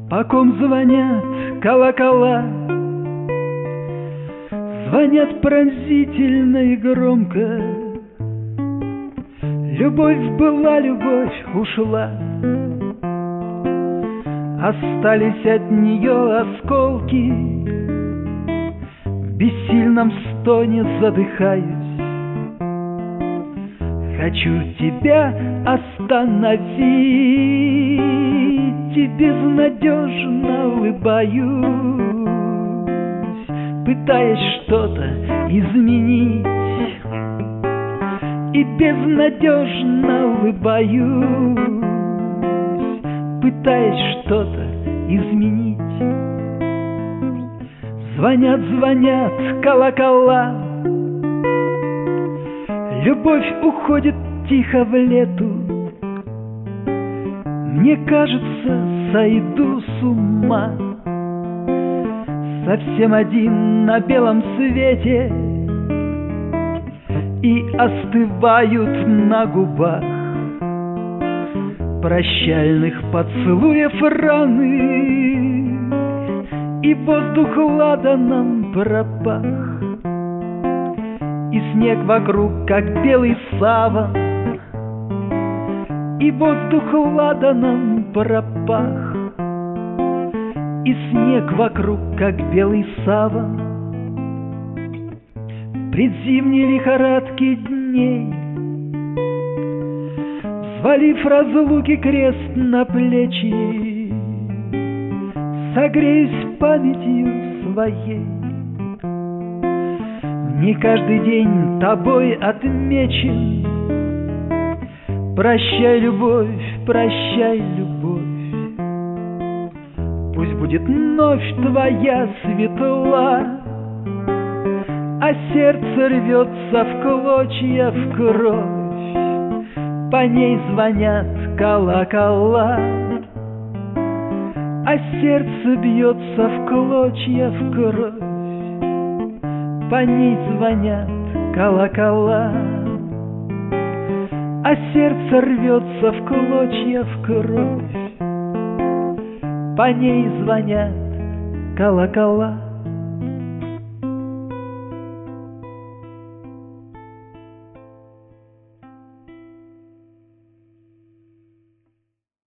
По ком звонят колокола, звонят пронзительно и громко. Любовь была, любовь ушла, остались от нее осколки. В бессильном стоне задыхаюсь. Хочу тебя остановить, и безнадежно улыбаюсь, пытаясь что-то изменить, и безнадежно улыбаюсь, пытаясь что-то изменить. Звонят, звонят колокола, любовь уходит тихо в лету. Мне кажется, сойду с ума, совсем один на белом свете, и остывают на губах прощальных поцелуев раны, и воздух ладаном пропах, и снег вокруг, как белый саван, и воздух ладаном пропах, и снег вокруг, как белый саван. В предзимней лихорадке дней, взвалив разлуки крест на плечи, согреюсь памятью своей. Не каждый день тобой отмечен. Прощай, любовь, прощай, любовь. Пусть будет ночь твоя светла, а сердце рвется в клочья, в кровь. По ней звонят колокола, а сердце бьется в клочья, в кровь. По ней звонят колокола, а сердце рвется в клочья, в кровь. По ней звонят колокола.